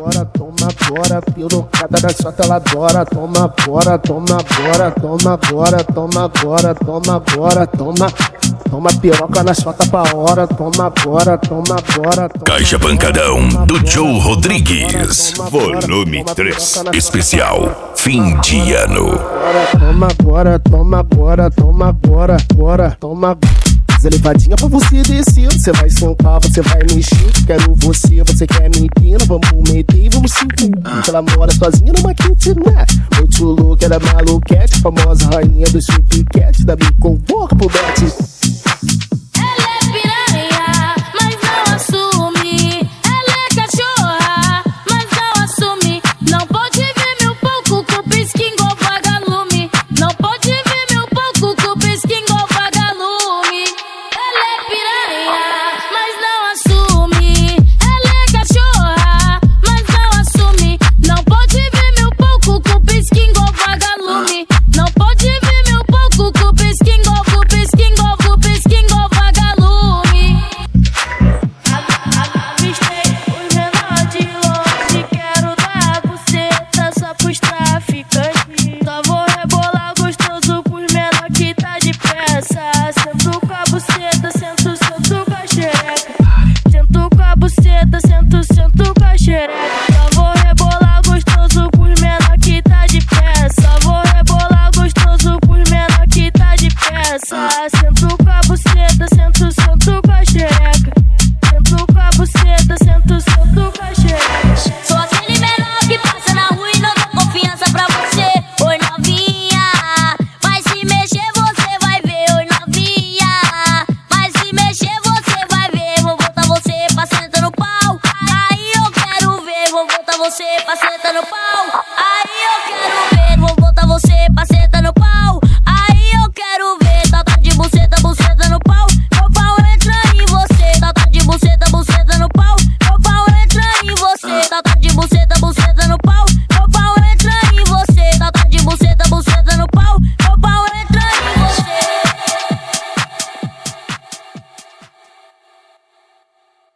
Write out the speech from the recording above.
agora, toma agora, pirocada da sua ela adora, toma agora, toma agora, toma agora, toma agora, toma agora, toma. Toma piroca na chota pra hora, toma agora, toma agora. Caixa Pancadão do Joe Rodrigues, volume 3, especial, fim de ano. Toma agora, toma agora, toma agora, agora, toma. Elevadinha pra você descer, você vai sentar, você vai mexer. Quero você, você quer me empina, vamos meter e vamos se encontrar. Ela mora sozinha numa kitnet, muito louca, ela é maluquete, famosa rainha do chip-cat, da me convoca pro bet. Você pra sentar no pau.